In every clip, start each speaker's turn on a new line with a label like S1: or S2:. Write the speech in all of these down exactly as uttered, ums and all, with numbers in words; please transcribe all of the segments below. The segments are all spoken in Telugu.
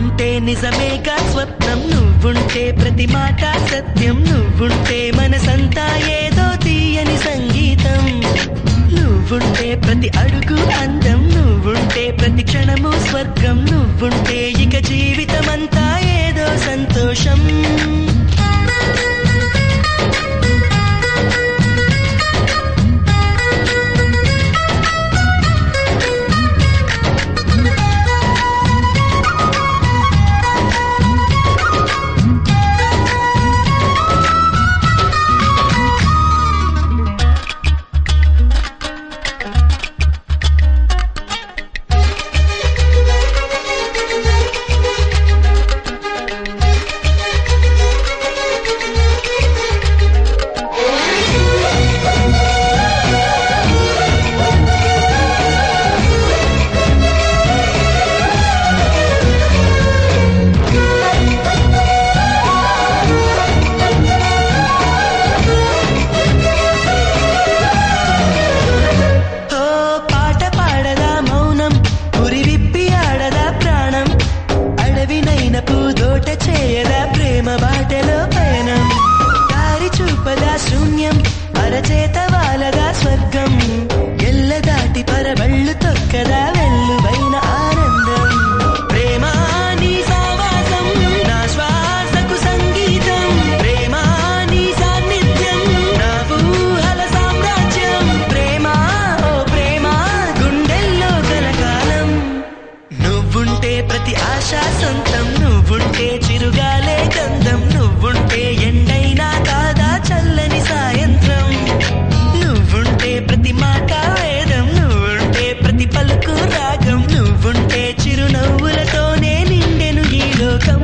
S1: నువ్వుంటే నిజమేగా స్వప్నం, నువ్వుంటే ప్రతి మాట సత్యం, నువ్వుంటే మనసంతా ఏదో తీయని సంగీతం, నువ్వుంటే ప్రతి అడుగు అందం, నువ్వుంటే ప్రతి క్షణము స్వర్గం, నువ్వుంటే ఇక జీవితమంతా ఏదో సంతోషం. అరచేత వాలగా స్వర్గం, ఎల్ల దాటి పరవళ్ళు తొక్కదా వెల్లువైన ఆనందం, ప్రేమ నీ సావాసం నా శ్వాసకు సంగీతం, ప్రేమ నీ సాన్నిధ్యం నా ఊహల సామ్రాజ్యం, ప్రేమ ఓ ప్రేమ గుండెల్లో కలకాలం, నువ్వుంటే ప్రతి ఆశ సొంతం, నువ్వుంటే చిరుగాలే గంధం, నువ్వుంటే ఎండైనా కాదా చల్లని సాయంత్రం, నువ్వుంటే ప్రతి మాట వేదం, నువ్వుంటే ప్రతి పలుకు రాగం, నువ్వుంటే చిరునవ్వులతోనే నిండెను ఈ లోకం.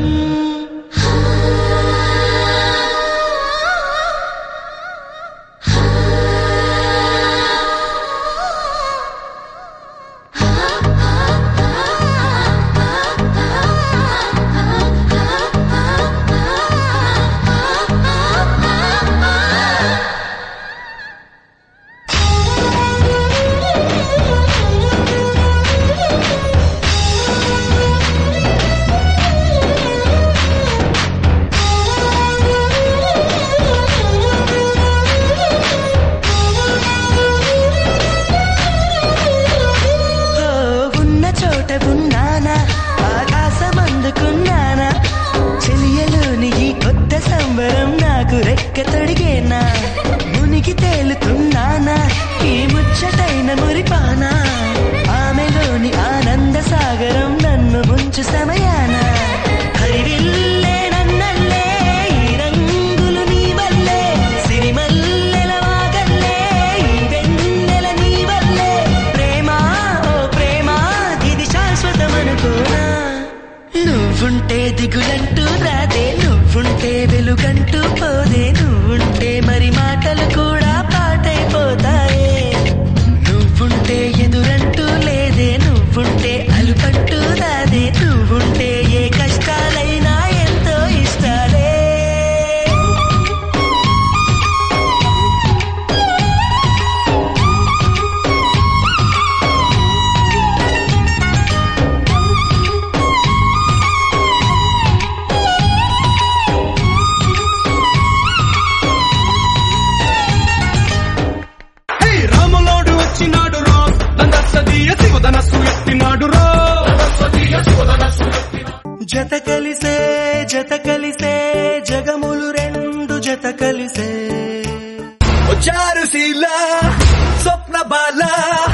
S1: ఉన్నానా ఆకాశమందుకున్నానా, చెలియలోని ఈ కొత్త సంబరం నాకు రెక్క తొడిగేనా, మునిగి తేలుతున్నానా ఈ ముచ్చటైన మురిపానా, ఆమెలోని ఆనంద సాగరం నన్ను ముంచు సమయాన, హరివిల్లే నన్నల్లే ఈ రంగులు నీ వల్లే, సిరిమల్లెల వాగల్లే ఈ వెన్నెల నీ వల్లే, ప్రేమ ఓ ప్రేమ ఇది శాశ్వతమనుకోనా, నువ్వుంటే దిగులంటూ రాదే, నువ్వుంటే వెలుగంటూ పోదే, నువ్వుంటే మరి మాటలు కూడా పాటైపోతాయే, నువ్వుంటే ఎదురంటూ లేదే, నువ్వుంటే అలుపంటూ రాదే, నువ్వుంటే ఏ కష్టాలైనా ఎంతో ఇష్టాలే. జత కలిసే జత కలిసే జగములు రెండు జత కలిసే, చారుశీల స్వప్న బాల